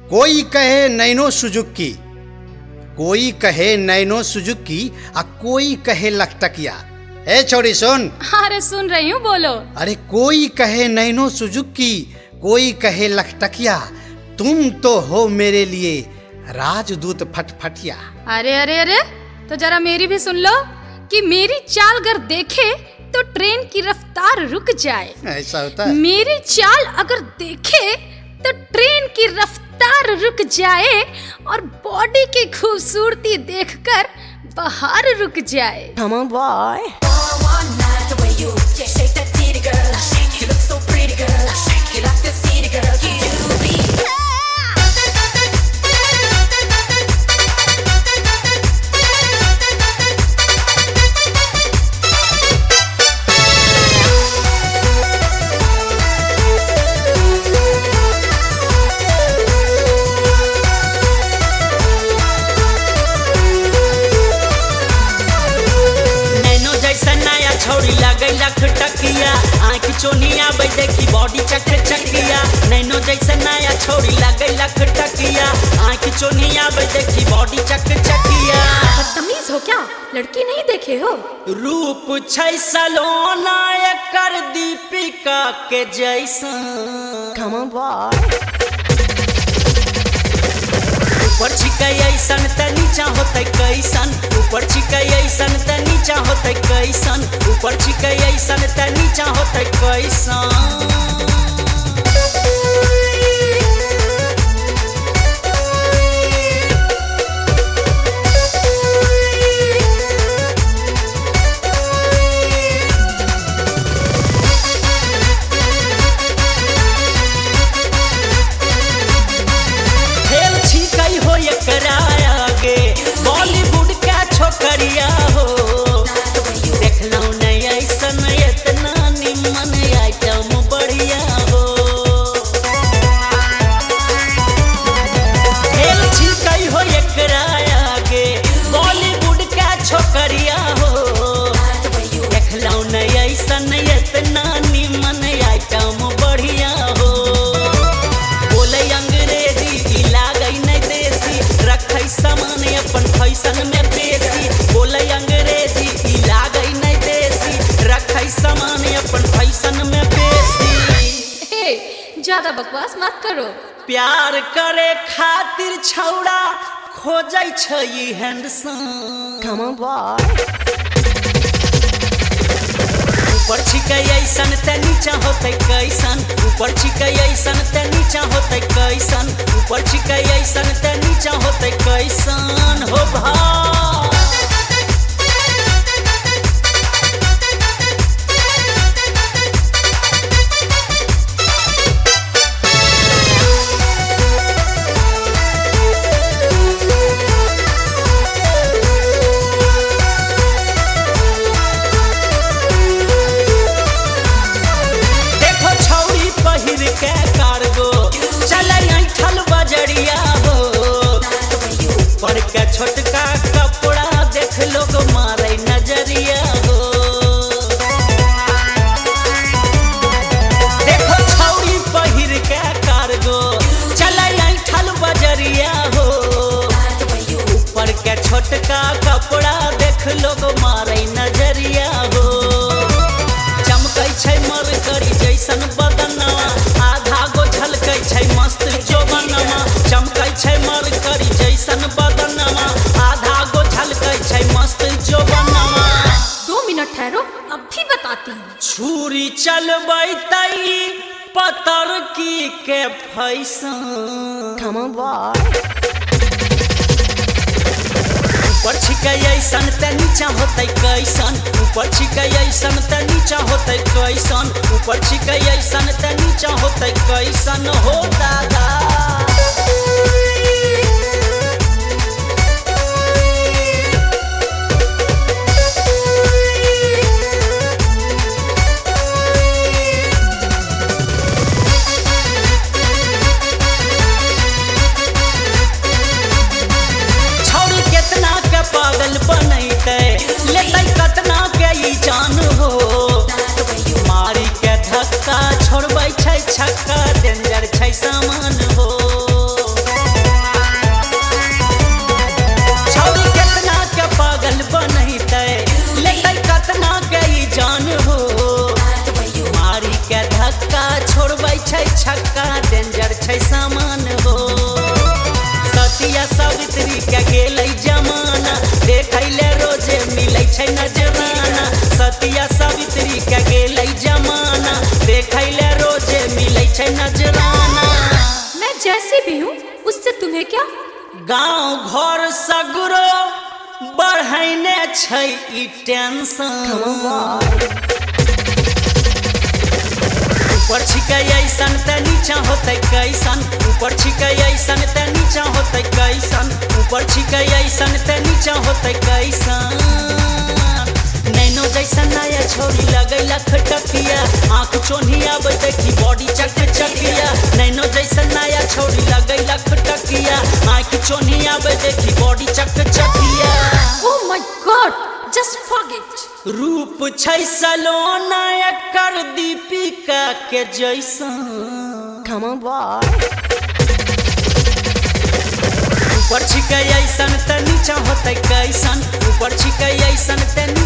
कोई कहे नैनो सुजुकी, कोई कहे नैनो सुजुकी, आ कोई कहे लखटकिया। ए छोरी सुन। अरे सुन रही हूँ, बोलो। अरे कोई कहे नैनो सुजुकी, कोई कहे लखटकिया, तुम तो हो मेरे लिए राजदूत फटफटिया। अरे अरे अरे, तो जरा मेरी भी सुन लो कि मेरी चाल अगर देखे तो ट्रेन की रफ्तार रुक जाए। ऐसा होता है? मेरी चाल अगर देखे तो ट्रेन की रफ्तार रुक जाए और बॉडी की खूबसूरती देखकर बाहर रुक जाए। Come on, boy. छोड़ी लगई लखटकिया, आँख चोनिया बई देखी बॉडी चक चकिया। नैनो जैसा नया छोड़ी लगई लखटकिया, आँख चोनिया बई देखी बॉडी चक चकिया। बदतमीज हो क्या? लड़की नहीं देखे हो? रूप छै सलोना एकर दीपिका के जैसा। Come on, boy. ऊपर छिकै ऐसन त नीचा होतै कैसन, ऊपर छिकै ऐसन त नीचा होतै कैसन, ऊपर छिकै ऐसन त नीचा होतै कैसन। बॉलीवुड का छोकरिया हो, देखलौ नहीं ऐसन इतना निमन आइटम बढ़िया हो। खेल छिकै हो एकरा आगे, बॉलीवुड का छोकरिया हो, देखलौ नहीं ऐसन इतना निमन आइटम बढ़िया हो। बोले अंग्रेजी लागै नहीं देसी, रखै सामान अपन फैशन में बेसी। बोले अंग्रेजी लागै नहीं देसी, रखै सामान अपन फैशन में बेसी। ज्यादा बकवास मत करो। प्यार करे खातिर छौड़ा खोजै छै हैंडसम। Come on, boy. ऊपर छिकै ऐसन त नीचा होतै कैसन, ऊपर छिकै ऐसन त नीचा होतै कैसन, ऊपर छिकै ऐसन त नीचा होतै कैसन हो भाई। के कार्गो चले ऐठल बजरिया हो, ऊपर के छोटका कपड़ा देख लोग मारे नजरिया हो। देखो छौरी पहिर के कार्गो चले ऐठल बजरिया हो, ऊपर के छोटका कपड़ा देख लोग मारे नजरिया हो। चमकै छै मरकरी जैसन बदनवा, आधा गो झलकै छै मस्त जोबनवा। चमकै छै मरकरी जैसन बदनवा, आधा गो झलकै छै मस्त जोबनवा। 2 मिनट ठहरो, अब भी बताती हूँ। छुरी चलबै तई पतर की के फैसन। Come on, boy. ऊपर छिकै ऐसन त नीचा होतै कैसन, ऊपर छिकै ऐसन त नीचा होतै कैसन, ऊपर छिकै ऐसन त नीचा होतै कैसन हो दादा। छौरी केतना के पागल बनैतै, लेतै कतना के ई जान हो। मारी के धक्का छोड़बै छै छक्का, डेंजर छै सामान हो। सावित्री के गेलै जमाना देखैले रोजे मिलै छै नजराना सतिया सावित्री के गेलै जमाना देखैले रोजे मिलै छै नजराना मैं जैसी भी हूँ उससे तुम्हें क्या? गांव घर सगरो बढ़ैने छै ई टेंशन ऊपर छिकै ऐसन त नीचा होतै कैसन ऊपर छिकै ऐसन त नीचा होतै कैसन ऊपर छिकै ऐसन त नीचा होतै कैसन नैनो जैसन नया छोरी लगैला खटकिया आँख चोन्हिया देखी बॉडी चकचकिया नैनो जैसन नया छोरी लगैला खटकिया आँख चोन्हिया देखी बॉडी चकचकिया Oh my God! Just forget. रूप छै सलोना एकर दीपिका के जैसन Come on, boy. ऊपर छिकै ऐसन त नीचा होतै कैसन ऊपर छिकै ऐसन त